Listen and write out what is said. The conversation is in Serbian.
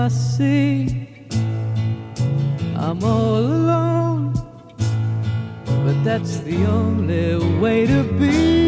I see I'm all alone, but that's the only way to be.